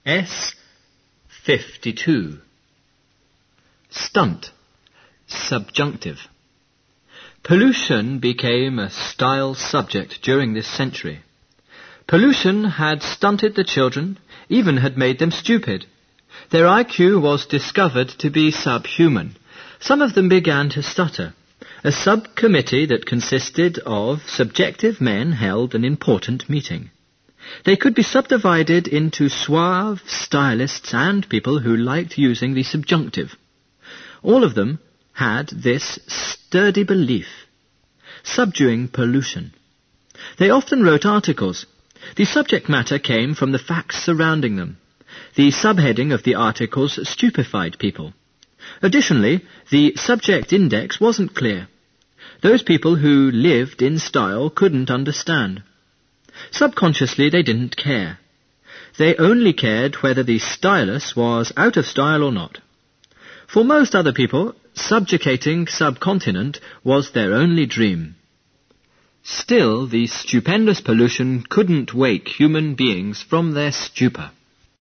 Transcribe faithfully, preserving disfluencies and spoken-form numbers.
S fifty-two. Stunt. Subjunctive. Pollution became a style subject during this century. Pollution had stunted the children, even had made them stupid. Their I Q was discovered to be subhuman. Some of them began to stutter. A subcommittee that consisted of subjective men held an important meeting. They could be subdivided into suave stylists and people who liked using the subjunctive. All of them had this sturdy belief: subduing pollution. They often wrote articles. The subject matter came from the facts surrounding them. The subheading of the articles stupefied people. Additionally, the subject index wasn't clear. Those people who lived in style couldn't understand. Subconsciously, they didn't care. They only cared whether the stylus was out of style or not. For most other people, subjugating subcontinent was their only dream. Still, the stupendous pollution couldn't wake human beings from their stupor.